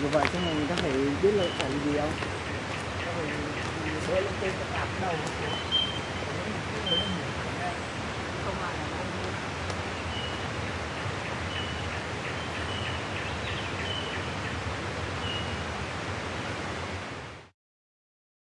của vợ chồng mình có phải biết là phải gì không? bơi lên trên cái đạp đầu